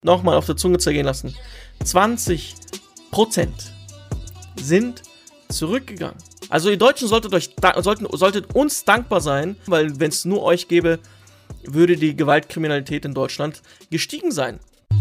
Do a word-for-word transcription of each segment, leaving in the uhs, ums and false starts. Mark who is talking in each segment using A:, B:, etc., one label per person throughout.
A: nochmal auf der Zunge zergehen lassen. zwanzig Prozent sind zurückgegangen. Also ihr Deutschen solltet, euch, sollten, solltet uns dankbar sein, weil wenn es nur euch gäbe, würde die Gewaltkriminalität in Deutschland gestiegen sein.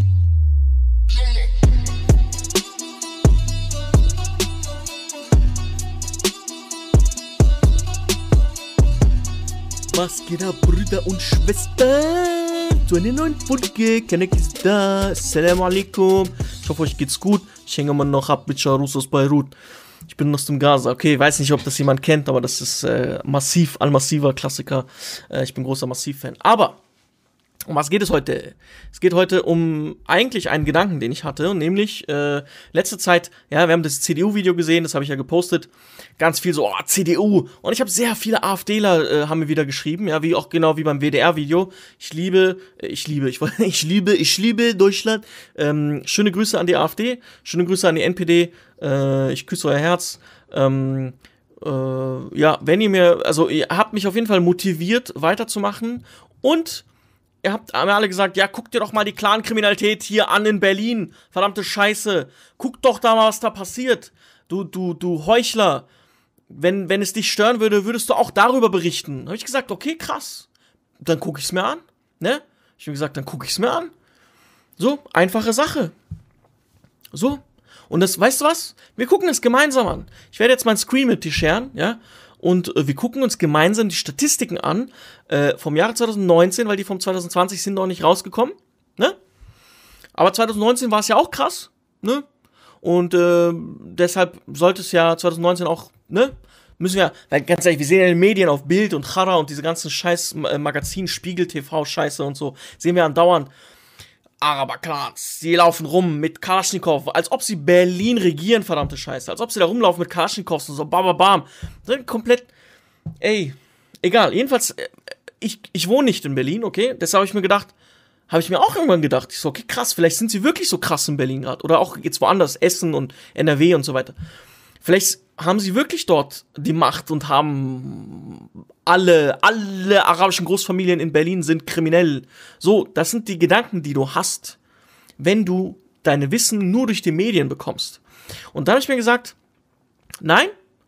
A: Was geht ab, Brüder und Schwestern? Zu einer neuen Folge. Kanek ist da. Assalamu alaikum. Ich hoffe, euch geht's gut. Ich hänge immer noch ab mit Charus aus Beirut. Ich bin aus dem Gaza. Okay, ich weiß nicht, ob das jemand kennt, aber das ist äh, Massiv, Al-Massiver Klassiker. Äh, ich bin großer Massiv-Fan. Aber um was geht es heute? Es geht heute um eigentlich einen Gedanken, den ich hatte, nämlich äh, letzte Zeit, ja, wir haben das C D U-Video gesehen, das habe ich ja gepostet, ganz viel so, oh, C D U, und ich habe sehr viele AfDler, äh, haben mir wieder geschrieben, ja, wie auch genau wie beim W D R-Video, ich liebe, äh, ich liebe, ich, ich liebe, ich liebe Deutschland, ähm, schöne Grüße an die AfD, schöne Grüße an die N P D, äh, ich küsse euer Herz, ähm, äh, ja, wenn ihr mir, also ihr habt mich auf jeden Fall motiviert, weiterzumachen, und ihr habt mir alle gesagt, ja, guck dir doch mal die Clan-Kriminalität hier an in Berlin. Verdammte Scheiße. Guck doch da mal, was da passiert. Du, du, du Heuchler. Wenn, wenn es dich stören würde, würdest du auch darüber berichten. Habe ich gesagt, okay, krass. Dann gucke ich es mir an. Ne? Ich habe gesagt, dann gucke ich es mir an. So, einfache Sache. So. Und das, weißt du was? Wir gucken es gemeinsam an. Ich werde jetzt meinen Screen mit dir sharen, ja? Und äh, wir gucken uns gemeinsam die Statistiken an äh, vom Jahre zwanzig neunzehn, weil die vom zwanzig zwanzig sind noch nicht rausgekommen, ne? Aber zwanzig neunzehn war es ja auch krass, ne? Und äh, deshalb sollte es ja zwanzig neunzehn auch, ne? Müssen wir, weil ganz ehrlich, wir sehen ja in den Medien auf Bild und Chara und diese ganzen scheiß äh, Magazin, Spiegel T V Scheiße und so, sehen wir andauernd Araber-Clans, die laufen rum mit Kalaschnikow, als ob sie Berlin regieren, verdammte Scheiße. Als ob sie da rumlaufen mit Kalaschnikows und so, bam, bam, bam. Sind komplett, ey, egal. Jedenfalls, ich, ich wohne nicht in Berlin, okay? Deshalb habe ich mir gedacht, habe ich mir auch irgendwann gedacht, ich so, okay, krass, vielleicht sind sie wirklich so krass in Berlin gerade. Oder auch jetzt woanders, Essen und N R W und so weiter. Vielleicht haben sie wirklich dort die Macht und haben alle, alle arabischen Großfamilien in Berlin sind kriminell. So, das sind die Gedanken, die du hast, wenn du deine Wissen nur durch die Medien bekommst. Und dann habe ich mir gesagt, nein,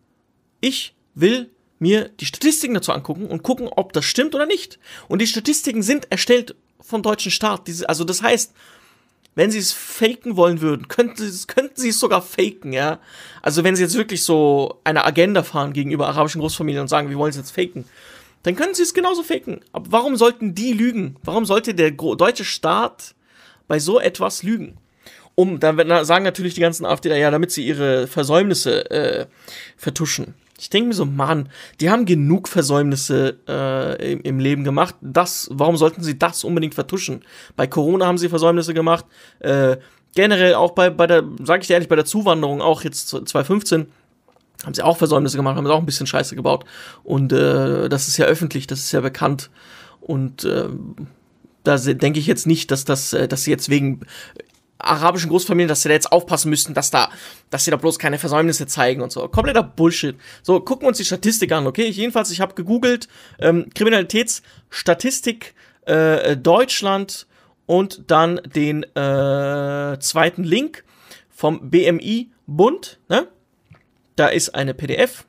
A: ich will mir die Statistiken dazu angucken und gucken, ob das stimmt oder nicht. Und die Statistiken sind erstellt vom deutschen Staat. Also das heißt, wenn sie es faken wollen würden, könnten sie es, könnten sie es sogar faken, ja. Also wenn sie jetzt wirklich so eine Agenda fahren gegenüber arabischen Großfamilien und sagen, wir wollen es jetzt faken, dann können sie es genauso faken. Aber warum sollten die lügen? Warum sollte der deutsche Staat bei so etwas lügen? Um, dann sagen natürlich die ganzen AfDler, ja, damit sie ihre Versäumnisse äh, vertuschen. Ich denke mir so, Mann, die haben genug Versäumnisse äh, im, im Leben gemacht. Das, warum sollten sie das unbedingt vertuschen? Bei Corona haben sie Versäumnisse gemacht. Äh, generell auch bei, bei der, sag ich dir ehrlich, bei der Zuwanderung, auch jetzt zwanzig fünfzehn, haben sie auch Versäumnisse gemacht, haben sie auch ein bisschen Scheiße gebaut. Und äh, das ist ja öffentlich, das ist ja bekannt. Und äh, da denke ich jetzt nicht, dass das, dass sie jetzt wegen arabischen Großfamilien, dass sie da jetzt aufpassen müssten, dass da, dass sie da bloß keine Versäumnisse zeigen und so. Kompletter Bullshit. So, gucken wir uns die Statistik an, okay? Ich, jedenfalls, ich habe gegoogelt, ähm, Kriminalitätsstatistik äh, Deutschland und dann den äh, zweiten Link vom B M I-Bund, ne? Da ist eine P D F.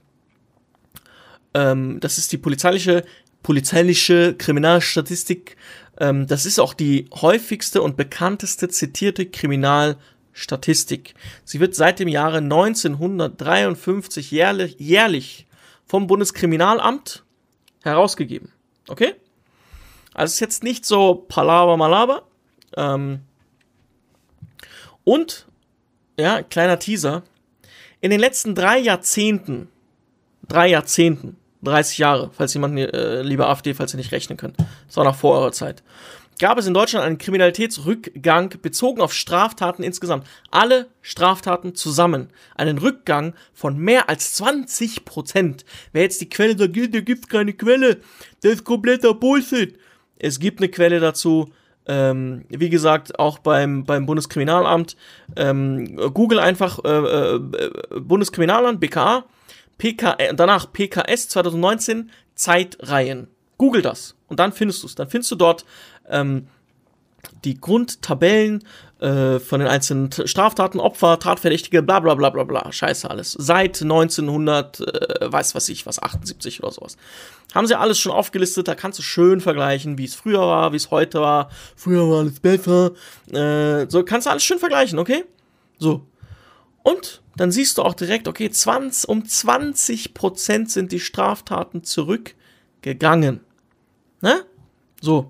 A: Ähm, das ist die polizeiliche, polizeiliche Kriminalstatistik. Ähm, das ist auch die häufigste und bekannteste zitierte Kriminalstatistik. Sie wird seit dem Jahre neunzehnhundertdreiundfünfzig jährlich, jährlich vom Bundeskriminalamt herausgegeben. Okay? Also ist jetzt nicht so Palaver Malaber. Ähm, und, ja, kleiner Teaser. In den letzten drei Jahrzehnten, drei Jahrzehnten, dreißig Jahre, falls jemand, äh, liebe AfD, falls ihr nicht rechnen könnt, das war noch vor eurer Zeit, gab es in Deutschland einen Kriminalitätsrückgang bezogen auf Straftaten insgesamt. Alle Straftaten zusammen. Einen Rückgang von mehr als zwanzig Prozent. Wer jetzt die Quelle sagt, da gibt's keine Quelle, das ist kompletter Bullshit. Es gibt eine Quelle dazu. Ähm, wie gesagt, auch beim, beim Bundeskriminalamt. Ähm, Google einfach äh, äh, Bundeskriminalamt, B K A, P K, äh, danach P K S zwanzig neunzehn, Zeitreihen. Google das und dann findest du es. Dann findest du dort ähm, die Grundtabellen äh, von den einzelnen Straftaten, Opfer, Tatverdächtige, bla bla bla bla bla, scheiße alles. Seit neunzehnhundert, äh, weiß was ich, was, achtundsiebzig oder sowas. Haben sie alles schon aufgelistet, da kannst du schön vergleichen, wie es früher war, wie es heute war. Früher war alles besser. Äh, so kannst du alles schön vergleichen, okay? So. Und dann siehst du auch direkt, okay, zwanzig, um zwanzig Prozent sind die Straftaten zurückgegangen. Ne? So.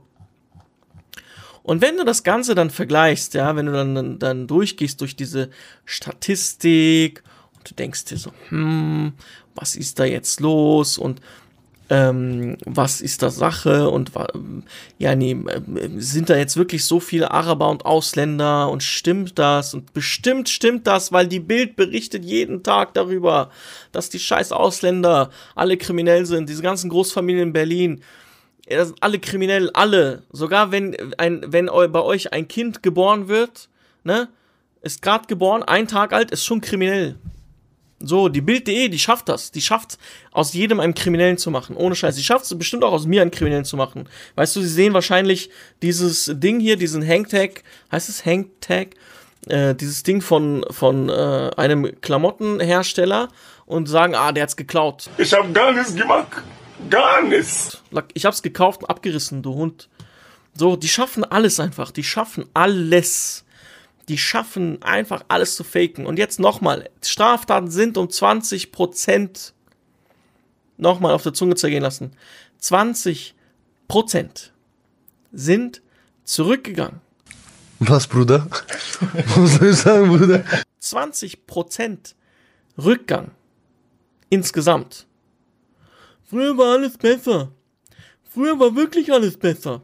A: Und wenn du das Ganze dann vergleichst, ja, wenn du dann, dann, dann durchgehst durch diese Statistik und du denkst dir so, hm, was ist da jetzt los und ähm, was ist da Sache und ja, nee, sind da jetzt wirklich so viele Araber und Ausländer und stimmt das? Und bestimmt stimmt das, weil die Bild berichtet jeden Tag darüber, dass die scheiß Ausländer alle kriminell sind, diese ganzen Großfamilien in Berlin. Das sind alle kriminell, alle. Sogar wenn ein, wenn bei euch ein Kind geboren wird, ne, ist gerade geboren, ein Tag alt, ist schon kriminell. So, die Bild punkt de, die schafft das. Die schafft aus jedem einen Kriminellen zu machen. Ohne Scheiß. Die schafft es bestimmt auch aus mir einen Kriminellen zu machen. Weißt du, sie sehen wahrscheinlich dieses Ding hier, diesen Hangtag, heißt es Hangtag? Äh, dieses Ding von, von äh, einem Klamottenhersteller und sagen, ah, der hat's geklaut.
B: Ich hab gar nichts gemacht. Gar nichts.
A: Ich hab's gekauft und abgerissen, du Hund. So, die schaffen alles einfach. Die schaffen alles. Die schaffen einfach alles zu faken. Und jetzt nochmal. Straftaten sind um zwanzig Prozent nochmal auf der Zunge zergehen lassen. zwanzig Prozent sind zurückgegangen.
C: Was, Bruder? Was soll ich sagen, Bruder?
A: zwanzig Prozent Rückgang. Insgesamt. Früher war alles besser. Früher war wirklich alles besser.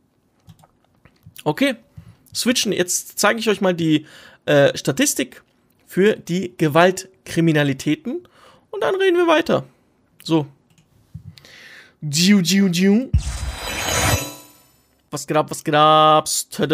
A: Okay, switchen. Jetzt zeige ich euch mal die äh, Statistik für die Gewaltkriminalitäten und dann reden wir weiter. So. Jiu, jiu, jiu. Was geht ab, was geht ab?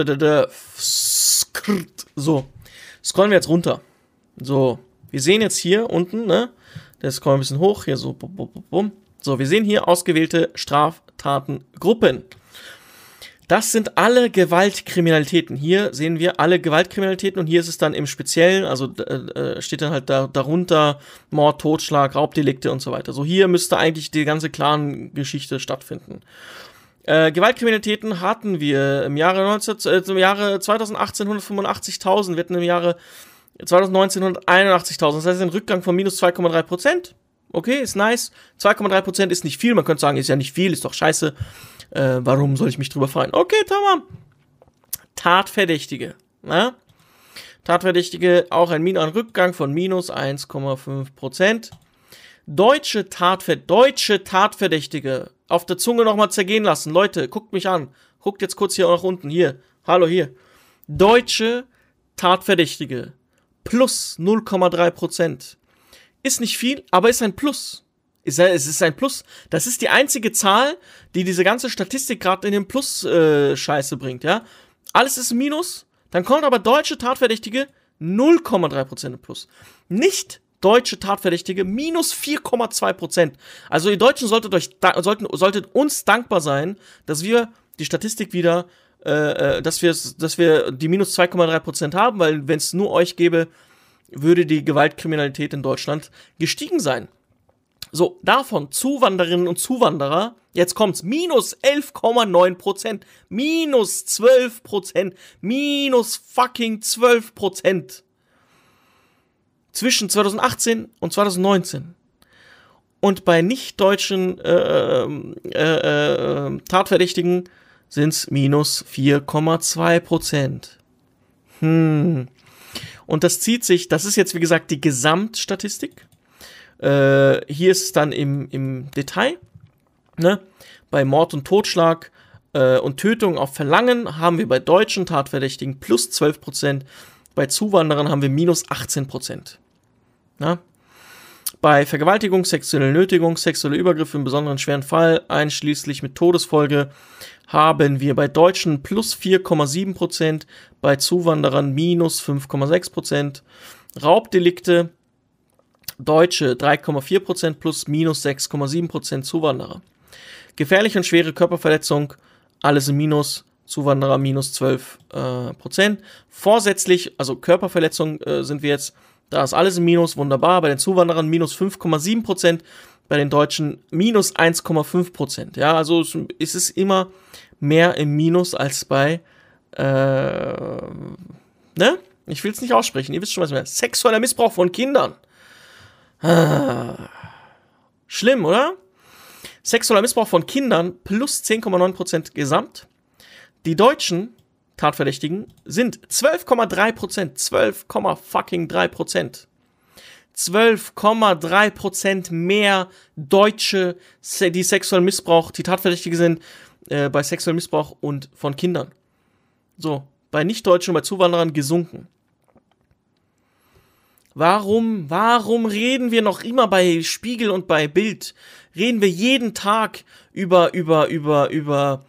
A: So. Scrollen wir jetzt runter. So. Wir sehen jetzt hier unten, ne? Das scrollen wir ein bisschen hoch. Hier so. Bum, bum, bum. So, wir sehen hier ausgewählte Straftatengruppen. Das sind alle Gewaltkriminalitäten. Hier sehen wir alle Gewaltkriminalitäten und hier ist es dann im Speziellen, also äh, steht dann halt da, darunter Mord, Totschlag, Raubdelikte und so weiter. So, hier müsste eigentlich die ganze Clan-Geschichte stattfinden. Äh, Gewaltkriminalitäten hatten wir im Jahre, neunzehn, äh, im Jahre zweitausendachtzehn hundertfünfundachtzigtausend, wir hatten im Jahre zweitausendneunzehn hunderteinundachtzigtausend. Das heißt, ein Rückgang von minus zwei Komma drei Prozent. Okay, ist nice. zwei Komma drei Prozent ist nicht viel. Man könnte sagen, ist ja nicht viel, ist doch scheiße. Äh, warum soll ich mich drüber freuen? Okay, tamam. Tatverdächtige. Na? Tatverdächtige, auch ein, Min- ein Rückgang von minus eins Komma fünf Prozent. Deutsche, Tatver- Deutsche Tatverdächtige. Auf der Zunge nochmal zergehen lassen. Leute, guckt mich an. Guckt jetzt kurz hier nach unten. Hier. Hallo, hier. Deutsche Tatverdächtige. Plus null Komma drei Prozent. Ist nicht viel, aber ist ein Plus. Ist, es ist ein Plus. Das ist die einzige Zahl, die diese ganze Statistik gerade in den Plus-Scheiße äh, bringt, ja. Alles ist ein Minus, dann kommt aber deutsche Tatverdächtige null Komma drei Prozent Plus. Nicht deutsche Tatverdächtige minus vier Komma zwei Prozent. Also ihr Deutschen solltet, euch, sollten, solltet uns dankbar sein, dass wir die Statistik wieder, äh, dass, wir, dass wir die minus zwei Komma drei Prozent haben, weil wenn es nur euch gäbe, würde die Gewaltkriminalität in Deutschland gestiegen sein. So, davon Zuwanderinnen und Zuwanderer, jetzt kommt's, minus elf Komma neun Prozent, minus zwölf Prozent, minus fucking zwölf Prozent. Zwischen zweitausendachtzehn und zweitausendneunzehn. Und bei nicht-deutschen äh, äh, äh, Tatverdächtigen sind's minus vier Komma zwei Prozent. Hm. Und das zieht sich, das ist jetzt wie gesagt die Gesamtstatistik. Äh, hier ist es dann im, im Detail. Ne? Bei Mord und Totschlag äh, und Tötung auf Verlangen haben wir bei deutschen Tatverdächtigen plus zwölf Prozent. Bei Zuwanderern haben wir minus achtzehn Prozent. Ja? Bei Vergewaltigung, sexuelle Nötigung, sexuelle Übergriffe im besonderen schweren Fall, einschließlich mit Todesfolge, haben wir bei Deutschen plus vier Komma sieben Prozent, bei Zuwanderern minus fünf Komma sechs Prozent, Raubdelikte, Deutsche drei Komma vier Prozent plus minus sechs Komma sieben Prozent Zuwanderer. Gefährliche und schwere Körperverletzung, alles im Minus, Zuwanderer minus zwölf äh, Prozent. Vorsätzlich, also Körperverletzung äh, sind wir jetzt, da ist alles im Minus, wunderbar. Bei den Zuwanderern minus fünf Komma sieben Prozent, bei den Deutschen minus eins Komma fünf Prozent. Ja, also es ist immer mehr im Minus als bei, äh, ne? Ich will es nicht aussprechen, ihr wisst schon, was ich meine. Sexueller Missbrauch von Kindern. Ah. Schlimm, oder? Sexueller Missbrauch von Kindern plus zehn Komma neun Prozent gesamt. Die deutschen Tatverdächtigen sind zwölf Komma drei Prozent. zwölf Komma drei Prozent. zwölf Komma drei Prozent mehr Deutsche, die sexuellen Missbrauch, die Tatverdächtige sind äh, bei sexuellem Missbrauch und von Kindern. So, bei Nichtdeutschen und bei Zuwanderern gesunken. Warum, warum reden wir noch immer bei Spiegel und bei Bild? Reden wir jeden Tag über, über, über, über,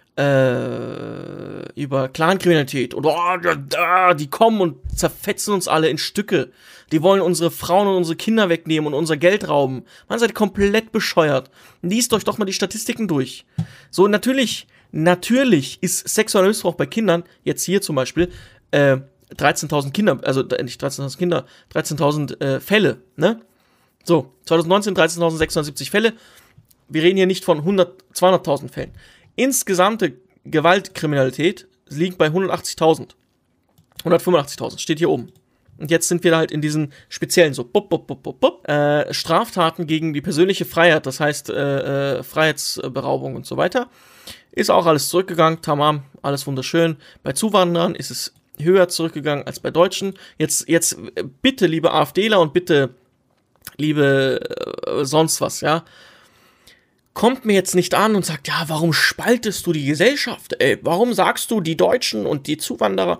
A: äh, über Clankriminalität. Und oh, da, die kommen und zerfetzen uns alle in Stücke. Die wollen unsere Frauen und unsere Kinder wegnehmen und unser Geld rauben. Man seid komplett bescheuert. Liest euch doch mal die Statistiken durch. So, natürlich, natürlich ist sexueller Missbrauch bei Kindern, jetzt hier zum Beispiel, äh, dreizehntausend Kinder, also nicht dreizehntausend Kinder, dreizehntausend äh, Fälle, ne? So, zwanzig neunzehn dreizehntausendsechshundertsiebzig Fälle. Wir reden hier nicht von hundert, zweihunderttausend Fällen. Insgesamte Gewaltkriminalität liegt bei hundertachtzigtausend. hundertfünfundachtzigtausend, steht hier oben. Und jetzt sind wir halt in diesen speziellen so, bup, bup, bup, bup, bup, äh, Straftaten gegen die persönliche Freiheit, das heißt äh, äh, Freiheitsberaubung und so weiter. Ist auch alles zurückgegangen, tamam, alles wunderschön. Bei Zuwanderern ist es höher zurückgegangen als bei Deutschen. Jetzt, jetzt bitte, liebe AfDler und bitte, liebe äh, sonst was, ja, kommt mir jetzt nicht an und sagt, ja, warum spaltest du die Gesellschaft, ey? Warum sagst du, die Deutschen und die Zuwanderer,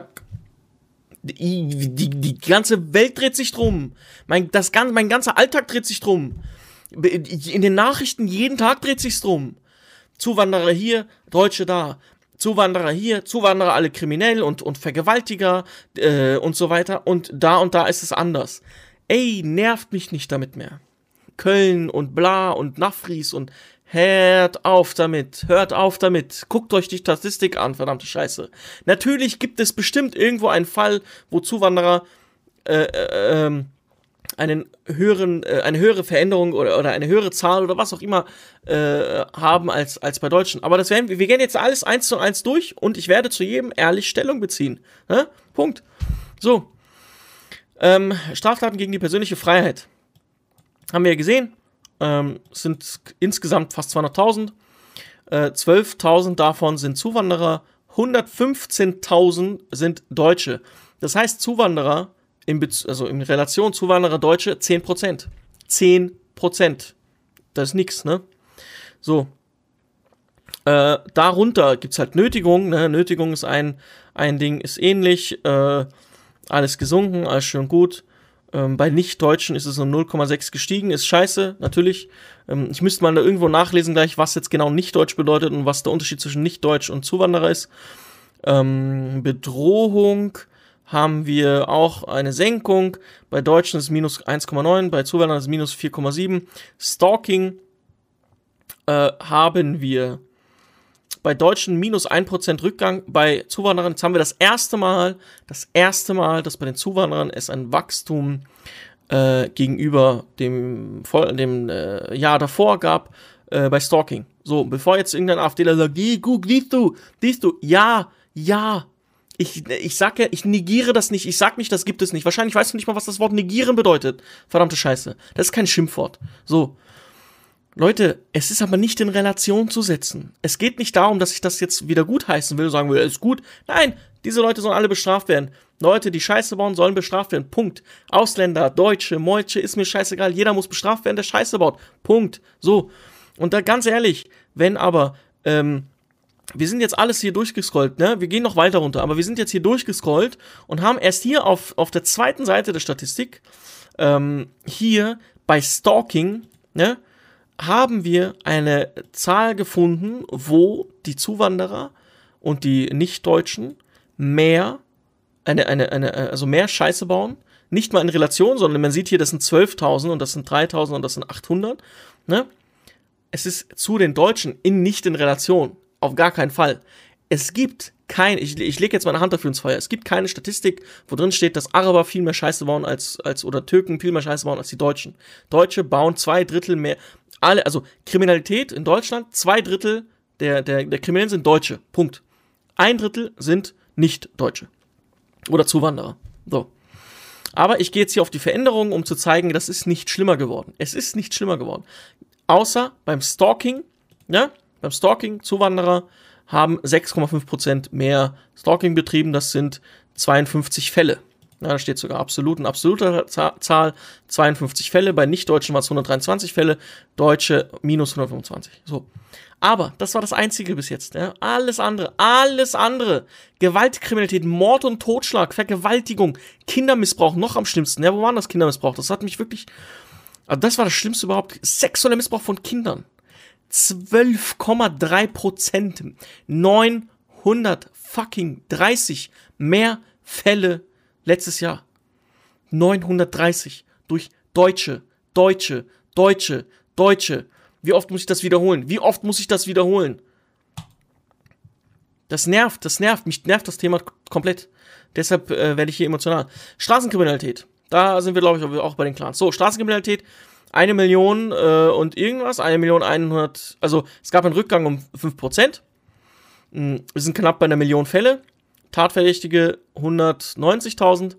A: die, die, die ganze Welt dreht sich drum. Mein, das, mein ganzer Alltag dreht sich drum. In den Nachrichten jeden Tag dreht sich's drum. Zuwanderer hier, Deutsche da. Zuwanderer hier, Zuwanderer alle kriminell und, und Vergewaltiger äh, und so weiter. Und da und da ist es anders. Ey, nervt mich nicht damit mehr. Köln und bla und Nafris und hört auf damit, hört auf damit. Guckt euch die Statistik an, verdammte Scheiße. Natürlich gibt es bestimmt irgendwo einen Fall, wo Zuwanderer äh, äh, ähm, einen höheren, äh, eine höhere Veränderung oder, oder eine höhere Zahl oder was auch immer äh, haben als, als bei Deutschen. Aber das werden, wir gehen jetzt alles eins zu eins durch und ich werde zu jedem ehrlich Stellung beziehen. Ne? Punkt. So. Ähm, Straftaten gegen die persönliche Freiheit. Haben wir ja gesehen. Ähm, sind insgesamt fast zweihunderttausend. Äh, zwölftausend davon sind Zuwanderer. hundertfünfzehntausend sind Deutsche. Das heißt, Zuwanderer In Bez- also in Relation Zuwanderer Deutsche zehn Prozent. zehn Prozent. Das ist nix, ne? So. Äh, darunter gibt's halt Nötigung, ne? Nötigung ist ein, ein Ding, ist ähnlich. Äh, alles gesunken, alles schön gut. Ähm, bei Nicht-Deutschen ist es um null Komma sechs gestiegen, ist scheiße, natürlich. Ähm, ich müsste mal da irgendwo nachlesen gleich, was jetzt genau Nicht-Deutsch bedeutet und was der Unterschied zwischen Nicht-Deutsch und Zuwanderer ist. Ähm, Bedrohung haben wir auch eine Senkung. Bei Deutschen ist es minus eins Komma neun, bei Zuwanderern ist es minus vier Komma sieben. Stalking äh, haben wir bei Deutschen minus ein Prozent Rückgang, bei Zuwanderern, jetzt haben wir das erste Mal, das erste Mal, dass bei den Zuwanderern es ein Wachstum äh, gegenüber dem, dem äh, Jahr davor gab, äh, bei Stalking. So, bevor jetzt irgendein AfDler sagt, geh, guck, siehst du, siehst du, ja, ja, Ich, ich sag ja, ich negiere das nicht, ich sag nicht, das gibt es nicht. Wahrscheinlich weißt du nicht mal, was das Wort negieren bedeutet. Verdammte Scheiße. Das ist kein Schimpfwort. So. Leute, es ist aber nicht in Relation zu setzen. Es geht nicht darum, dass ich das jetzt wieder gutheißen will und sagen will, es ist gut. Nein, diese Leute sollen alle bestraft werden. Leute, die Scheiße bauen, sollen bestraft werden. Punkt. Ausländer, Deutsche, Meutsche, ist mir scheißegal. Jeder muss bestraft werden, der Scheiße baut. Punkt. So. Und da ganz ehrlich, wenn aber, ähm, wir sind jetzt alles hier durchgescrollt, ne? Wir gehen noch weiter runter, aber wir sind jetzt hier durchgescrollt und haben erst hier auf, auf der zweiten Seite der Statistik, ähm, hier bei Stalking, ne, haben wir eine Zahl gefunden, wo die Zuwanderer und die Nicht-Deutschen mehr, eine, eine, eine, also mehr Scheiße bauen. Nicht mal in Relation, sondern man sieht hier, das sind zwölftausend und das sind dreitausend und das sind achthundert, ne? Es ist zu den Deutschen in, nicht in Relation. Auf gar keinen Fall. es gibt kein, ich, ich lege jetzt meine Hand dafür ins Feuer, es gibt keine Statistik, wo drin steht, dass Araber viel mehr Scheiße bauen als, als oder Türken viel mehr Scheiße bauen als die Deutschen. Deutsche bauen zwei Drittel mehr, alle, also Kriminalität in Deutschland, zwei Drittel der, der, der Kriminellen sind Deutsche, Punkt. Ein Drittel sind Nicht-Deutsche oder Zuwanderer, so. Aber ich gehe jetzt hier auf die Veränderungen, um zu zeigen, das ist nicht schlimmer geworden. Es ist nicht schlimmer geworden. Außer beim Stalking, ja, beim Stalking, Zuwanderer haben sechs Komma fünf Prozent mehr Stalking betrieben, das sind zweiundfünfzig Fälle. Ja, da steht sogar absolut, in absoluter Zahl, zweiundfünfzig Fälle, bei Nicht-Deutschen waren es hundertdreiundzwanzig Fälle, Deutsche minus hundertfünfundzwanzig. So. Aber das war das Einzige bis jetzt. Ja. Alles andere, alles andere, Gewaltkriminalität, Mord und Totschlag, Vergewaltigung, Kindermissbrauch, noch am schlimmsten. Ja, wo war das Kindermissbrauch? Das hat mich wirklich, also das war das Schlimmste überhaupt, sexueller Missbrauch von Kindern. zwölf Komma drei Prozent, neunhundert fucking dreißig mehr Fälle letztes Jahr. neunhundertdreißig durch Deutsche, Deutsche, Deutsche, Deutsche. Wie oft muss ich das wiederholen? Wie oft muss ich das wiederholen? Das nervt, das nervt. Mich nervt das Thema komplett. Deshalb äh, werde ich hier emotional. Straßenkriminalität. Da sind wir, glaube ich, auch bei den Clans. So, Straßenkriminalität. Eine Million äh, und irgendwas. Eine Million einhundert. Also, es gab einen Rückgang um fünf Prozent. Wir sind knapp bei einer Million Fälle. Tatverdächtige hundertneunzigtausend.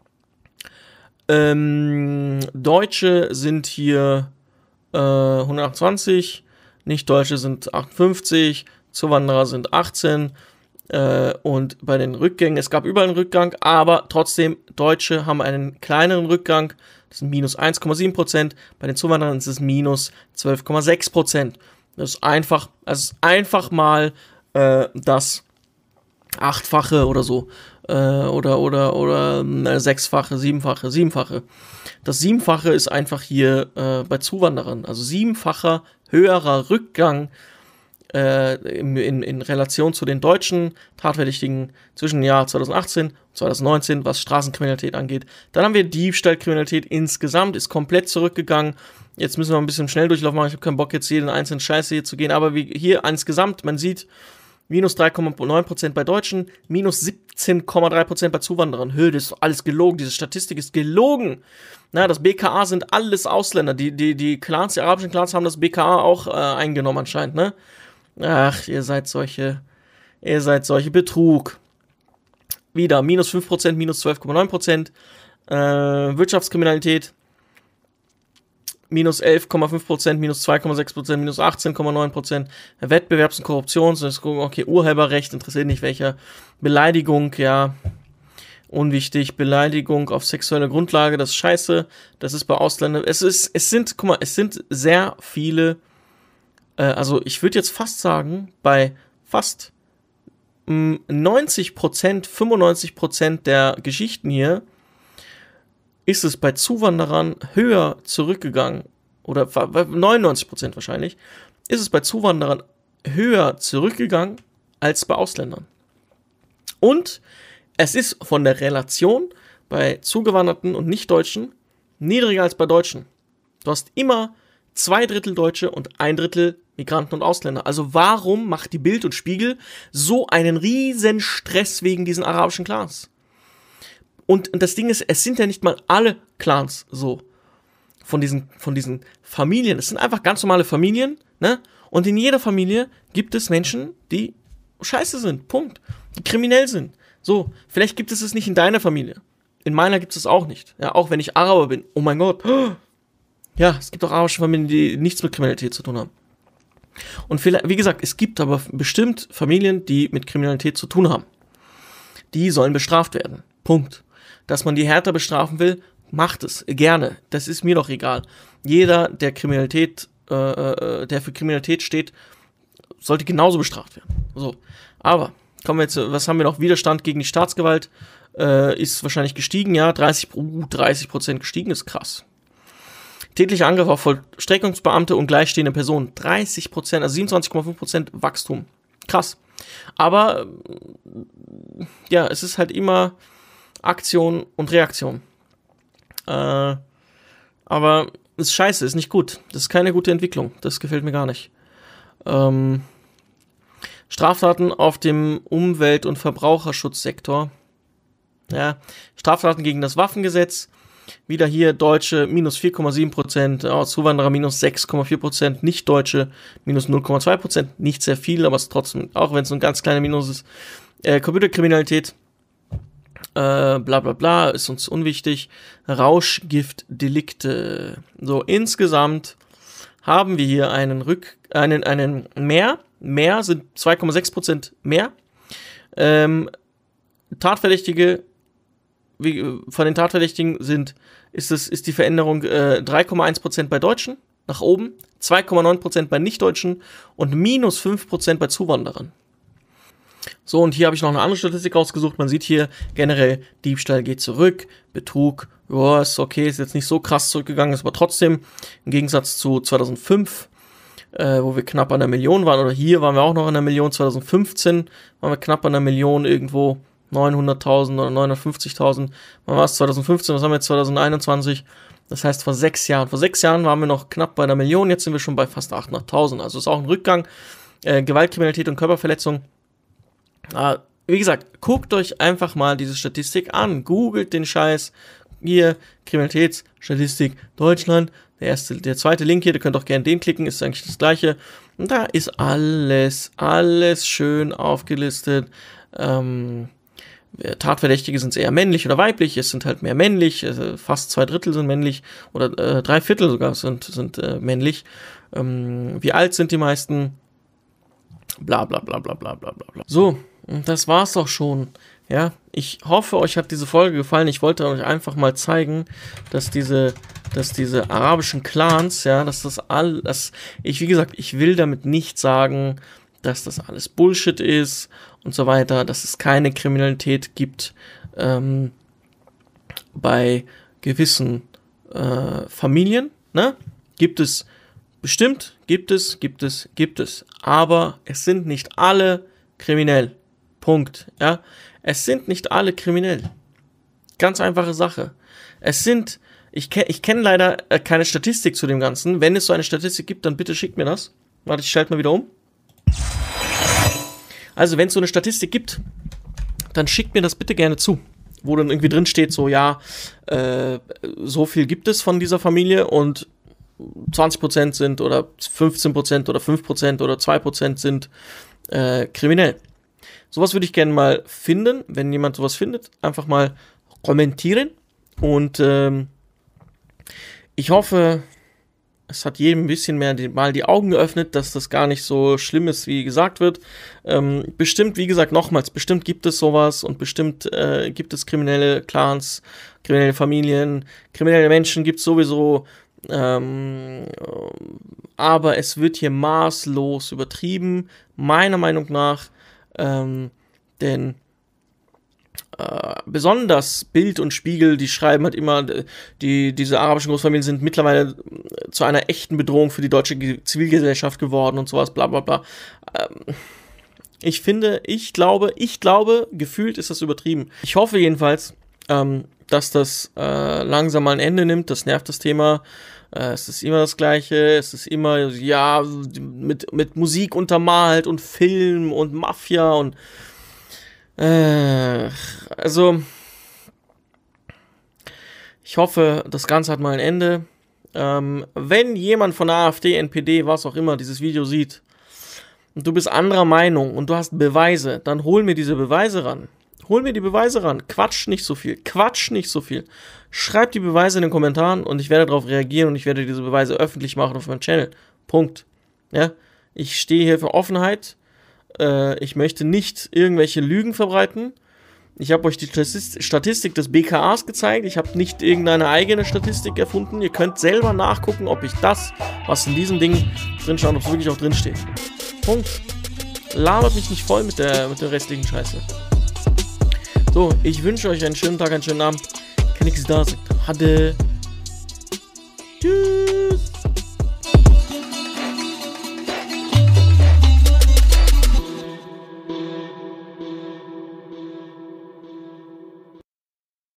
A: Ähm, Deutsche sind hier äh, hundertachtundzwanzig. Nicht-Deutsche sind achtundfünfzig. Zuwanderer sind achtzehn. Äh, und bei den Rückgängen, es gab überall einen Rückgang, aber trotzdem, Deutsche haben einen kleineren Rückgang. Das sind minus eins Komma sieben Prozent. Bei den Zuwanderern ist es minus zwölf Komma sechs Prozent. Das ist einfach, das ist einfach mal äh, das Achtfache oder so. Äh, oder, oder, oder äh, Sechsfache, Siebenfache, Siebenfache. Das Siebenfache ist einfach hier äh, bei Zuwanderern. Also siebenfacher, höherer Rückgang äh, in, in, in Relation zu den deutschen Tatverdächtigen zwischen dem Jahr zweitausendachtzehn und zweitausendneunzehn, was Straßenkriminalität angeht. Dann haben wir Diebstahlkriminalität insgesamt, ist komplett zurückgegangen. Jetzt müssen wir ein bisschen schnell Durchlauf machen. Ich habe keinen Bock, jetzt jeden einzelnen Scheiße hier zu gehen. Aber wie hier insgesamt, man sieht, minus drei Komma neun Prozent bei Deutschen, minus siebzehn Komma drei Prozent bei Zuwanderern. Hö, das ist alles gelogen. Diese Statistik ist gelogen. Na, das B K A sind alles Ausländer. Die, die, die Clans, die arabischen Clans haben das B K A auch äh, eingenommen anscheinend, ne? Ach, ihr seid solche, ihr seid solche Betrug. Wieder, minus fünf Prozent, minus zwölf Komma neun Prozent. Äh, Wirtschaftskriminalität, minus elf Komma fünf Prozent, minus zwei Komma sechs Prozent, minus achtzehn Komma neun Prozent. Wettbewerbs- und Korruptions, okay, Urheberrecht, interessiert nicht welcher. Beleidigung, ja, unwichtig. Beleidigung auf sexueller Grundlage, das ist scheiße. Das ist bei Ausländern, es ist, es sind, guck mal, es sind sehr viele, äh, also ich würde jetzt fast sagen, bei fast mh, neunzig Prozent, fünfundneunzig Prozent der Geschichten hier, ist es bei Zuwanderern höher zurückgegangen, oder neunundneunzig Prozent wahrscheinlich, ist es bei Zuwanderern höher zurückgegangen als bei Ausländern. Und es ist von der Relation bei Zugewanderten und Nicht-Deutschen niedriger als bei Deutschen. Du hast immer zwei Drittel Deutsche und ein Drittel Migranten und Ausländer. Also warum macht die Bild und Spiegel so einen riesen Stress wegen diesen arabischen Clans? Und das Ding ist, es sind ja nicht mal alle Clans so von diesen, von diesen Familien. Es sind einfach ganz normale Familien, ne? Und in jeder Familie gibt es Menschen, die scheiße sind, Punkt. Die kriminell sind. So, vielleicht gibt es es nicht in deiner Familie. In meiner gibt es es auch nicht. Ja, auch wenn ich Araber bin. Oh mein Gott. Ja, es gibt auch arabische Familien, die nichts mit Kriminalität zu tun haben. Und vielleicht, wie gesagt, es gibt aber bestimmt Familien, die mit Kriminalität zu tun haben. Die sollen bestraft werden. Punkt. Dass man die härter bestrafen will, macht es gerne. Das ist mir doch egal. Jeder, der Kriminalität, äh, der für Kriminalität steht, sollte genauso bestraft werden. So. Aber kommen wir jetzt, was haben wir noch? Widerstand gegen die Staatsgewalt äh, ist wahrscheinlich gestiegen, ja, dreißig Prozent gestiegen, ist krass. Tätlicher Angriff auf Vollstreckungsbeamte und gleichstehende Personen, dreißig Prozent, also siebenundzwanzig Komma fünf Prozent Wachstum. Krass. Aber ja, es ist halt immer Aktion und Reaktion. Äh, aber ist scheiße, ist nicht gut. Das ist keine gute Entwicklung. Das gefällt mir gar nicht. Ähm, Straftaten auf dem Umwelt- und Verbraucherschutzsektor. Ja, Straftaten gegen das Waffengesetz. Wieder hier Deutsche minus vier Komma sieben Prozent, oh, Zuwanderer minus sechs Komma vier Prozent, Nicht-Deutsche minus null Komma zwei Prozent. Nicht sehr viel, aber es ist trotzdem, auch wenn es ein ganz kleiner Minus ist. Äh, Computerkriminalität, äh, bla bla bla, ist uns unwichtig. Rauschgiftdelikte. So, insgesamt haben wir hier einen Rück, einen, einen mehr, mehr sind zwei Komma sechs Prozent mehr. Ähm, Tatverdächtige, wie, von den Tatverdächtigen sind, ist, es, ist die Veränderung äh, drei Komma eins Prozent bei Deutschen nach oben, zwei Komma neun Prozent bei Nichtdeutschen und minus fünf Prozent bei Zuwanderern. So, und hier habe ich noch eine andere Statistik rausgesucht. Man sieht hier generell, Diebstahl geht zurück, Betrug, ja, ist okay, ist jetzt nicht so krass zurückgegangen, ist aber trotzdem im Gegensatz zu zweitausendfünf, äh, wo wir knapp an der Million waren, oder hier waren wir auch noch an der Million, zweitausendfünfzehn waren wir knapp an der Million irgendwo, neunhunderttausend oder neunhundertfünfzigtausend. Wann war es? zweitausendfünfzehn, was haben wir jetzt? zweitausendeinundzwanzig. Das heißt, vor sechs Jahren. Vor sechs Jahren waren wir noch knapp bei einer Million, jetzt sind wir schon bei fast achthunderttausend. Also ist auch ein Rückgang. Äh, Gewaltkriminalität und Körperverletzung. Äh, wie gesagt, guckt euch einfach mal diese Statistik an. Googelt den Scheiß. Hier, Kriminalitätsstatistik Deutschland. Der erste, der zweite Link hier, ihr könnt auch gerne den klicken, ist eigentlich das gleiche. Und da ist alles, alles schön aufgelistet. Ähm, Tatverdächtige sind eher männlich oder weiblich, es sind halt mehr männlich, also fast zwei Drittel sind männlich oder äh, drei Viertel sogar sind, sind äh, männlich. Ähm, wie alt sind die meisten? Bla bla bla bla bla bla bla. So, und das war's auch schon. Ja, ich hoffe, euch hat diese Folge gefallen. Ich wollte euch einfach mal zeigen, dass diese, dass diese arabischen Clans, ja, dass das alles, ich, wie gesagt, ich will damit nicht sagen, dass das alles Bullshit ist und so weiter, dass es keine Kriminalität gibt ähm, bei gewissen äh, Familien, ne? Gibt es bestimmt, gibt es, gibt es, gibt es, aber es sind nicht alle kriminell. Punkt, ja? Es sind nicht alle kriminell. Ganz einfache Sache. Es sind, ich, ke- ich kenne leider äh, keine Statistik zu dem Ganzen. Wenn es so eine Statistik gibt, dann bitte schickt mir das. Warte, ich schalte mal wieder um. Also, wenn es so eine Statistik gibt, dann schickt mir das bitte gerne zu, wo dann irgendwie drin steht, so, ja, äh, so viel gibt es von dieser Familie und zwanzig Prozent sind oder fünfzehn Prozent oder fünf Prozent oder zwei Prozent sind äh, kriminell. Sowas würde ich gerne mal finden. Wenn jemand sowas findet, einfach mal kommentieren. Und ähm, ich hoffe, es hat jedem ein bisschen mehr die, mal die Augen geöffnet, dass das gar nicht so schlimm ist, wie gesagt wird. Ähm, bestimmt, wie gesagt, nochmals, bestimmt gibt es sowas und bestimmt äh, gibt es kriminelle Clans, kriminelle Familien, kriminelle Menschen gibt es sowieso. Ähm, aber es wird hier maßlos übertrieben, meiner Meinung nach. Ähm, denn äh, besonders Bild und Spiegel, die schreiben halt immer, die, diese arabischen Großfamilien sind mittlerweile zu einer echten Bedrohung für die deutsche Zivilgesellschaft geworden und sowas, bla bla bla. Ähm, ich finde, ich glaube, ich glaube, gefühlt ist das übertrieben. Ich hoffe jedenfalls, ähm, dass das äh, langsam mal ein Ende nimmt. Das nervt das Thema. Äh, es ist immer das Gleiche. Es ist immer, ja, mit, mit Musik untermalt und Film und Mafia und äh, also ich hoffe, das Ganze hat mal ein Ende. Ähm, wenn jemand von der AfD, N P D, was auch immer, dieses Video sieht und du bist anderer Meinung und du hast Beweise, dann hol mir diese Beweise ran. Hol mir die Beweise ran. Quatsch nicht so viel. Quatsch nicht so viel. Schreib die Beweise in den Kommentaren und ich werde darauf reagieren und ich werde diese Beweise öffentlich machen auf meinem Channel. Punkt. Ja? Ich stehe hier für Offenheit. Äh, ich möchte nicht irgendwelche Lügen verbreiten. Ich habe euch die Statistik des B K As gezeigt. Ich habe nicht irgendeine eigene Statistik erfunden. Ihr könnt selber nachgucken, ob ich das, was in diesem Ding drin steht, ob es wirklich auch drin steht. Punkt. Labert mich nicht voll mit der, mit der restlichen Scheiße. So, ich wünsche euch einen schönen Tag, einen schönen Abend. Kann nichts da sein. Hatte.